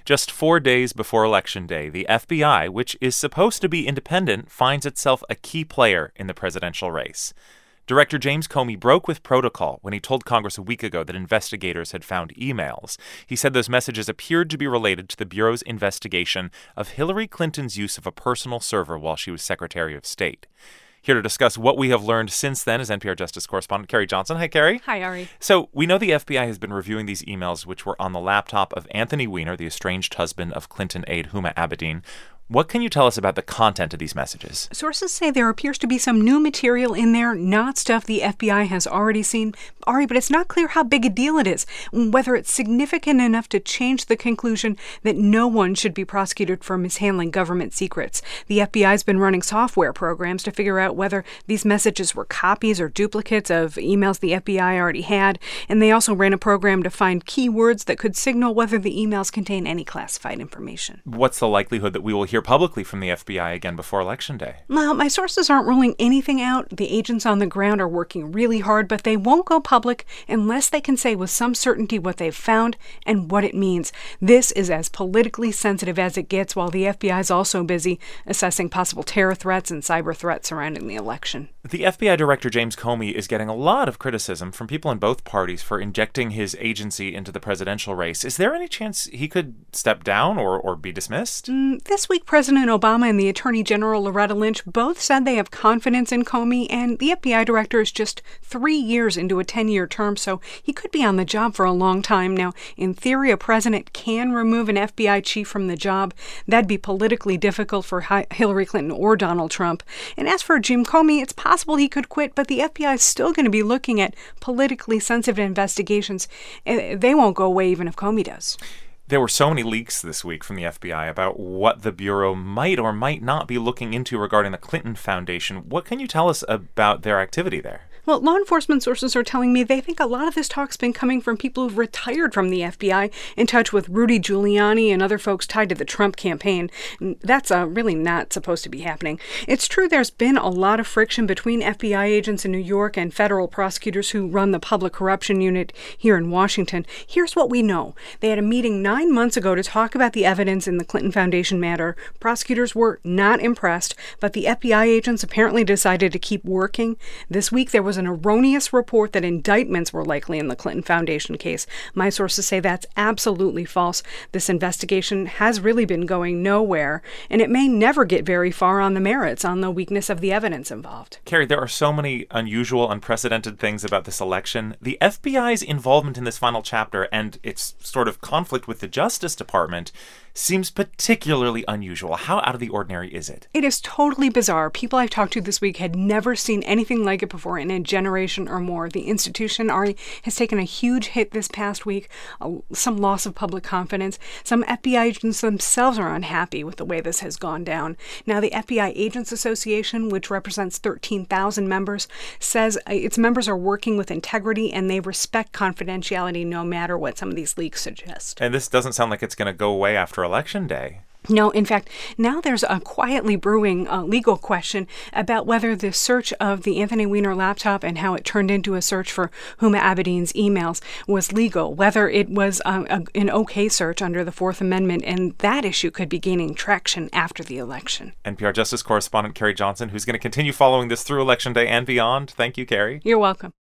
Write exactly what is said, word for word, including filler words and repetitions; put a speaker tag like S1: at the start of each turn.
S1: Just four days before Election Day, the F B I, which is supposed to be independent, finds itself a key player in the presidential race. Director James Comey broke with protocol when he told Congress a week ago that investigators had found emails. He said those messages appeared to be related to the Bureau's investigation of Hillary Clinton's use of a personal server while she was Secretary of State. Here to discuss what we have learned since then is N P R Justice correspondent Carrie Johnson. Hi, Carrie.
S2: Hi, Ari.
S1: So we know the F B I has been reviewing these emails, which were on the laptop of Anthony Weiner, the estranged husband of Clinton aide Huma Abedin. What can you tell us about the content of these messages?
S2: Sources say there appears to be some new material in there, not stuff the F B I has already seen. Ari, but it's not clear how big a deal it is, whether it's significant enough to change the conclusion that no one should be prosecuted for mishandling government secrets. The F B I's been running software programs to figure out whether these messages were copies or duplicates of emails the F B I already had, and they also ran a program to find keywords that could signal whether the emails contain any classified information.
S1: What's the likelihood that we will hear publicly from the F B I again before Election Day?
S2: Well, my sources aren't ruling anything out. The agents on the ground are working really hard, but they won't go public unless they can say with some certainty what they've found and what it means. This is as politically sensitive as it gets, while the F B I is also busy assessing possible terror threats and cyber threats surrounding the election.
S1: The F B I Director James Comey is getting a lot of criticism from people in both parties for injecting his agency into the presidential race. Is there any chance he could step down or, or be dismissed?
S2: Mm, this week, President Obama and the Attorney General Loretta Lynch both said they have confidence in Comey, and the F B I director is just three years into a ten-year term, so he could be on the job for a long time. Now, in theory, a president can remove an F B I chief from the job. That'd be politically difficult for Hi- Hillary Clinton or Donald Trump. And as for Jim Comey, it's possible he could quit, but the F B I is still going to be looking at politically sensitive investigations. They won't go away even if Comey does.
S1: There were so many leaks this week from the F B I about what the Bureau might or might not be looking into regarding the Clinton Foundation. What can you tell us about their activity there?
S2: Well, law enforcement sources are telling me they think a lot of this talk's been coming from people who've retired from the F B I, in touch with Rudy Giuliani and other folks tied to the Trump campaign. That's uh, really not supposed to be happening. It's true there's been a lot of friction between F B I agents in New York and federal prosecutors who run the Public Corruption Unit here in Washington. Here's what we know. They had a meeting nine months ago to talk about the evidence in the Clinton Foundation matter. Prosecutors were not impressed, but the F B I agents apparently decided to keep working. This week there was an erroneous report that indictments were likely in the Clinton Foundation case. My sources say that's absolutely false. This investigation has really been going nowhere, and it may never get very far on the merits, on the weakness of the evidence involved.
S1: Carrie, there are so many unusual, unprecedented things about this election. The F B I's involvement in this final chapter and its sort of conflict with the Justice Department seems particularly unusual. How out of the ordinary is it?
S2: It is totally bizarre. People I've talked to this week had never seen anything like it before in a generation or more. The institution, Ari, has taken a huge hit this past week, uh, some loss of public confidence. Some F B I agents themselves are unhappy with the way this has gone down. Now, the F B I Agents Association, which represents thirteen thousand members, says its members are working with integrity and they respect confidentiality no matter what some of these leaks suggest.
S1: And this doesn't sound like it's going to go away after Election Day.
S2: No, in fact, now there's a quietly brewing uh, legal question about whether the search of the Anthony Weiner laptop and how it turned into a search for Huma Abedin's emails was legal, whether it was uh, a, an okay search under the Fourth Amendment, and that issue could be gaining traction after the election.
S1: N P R Justice correspondent Carrie Johnson, who's going to continue following this through Election Day and beyond. Thank you, Carrie.
S2: You're welcome.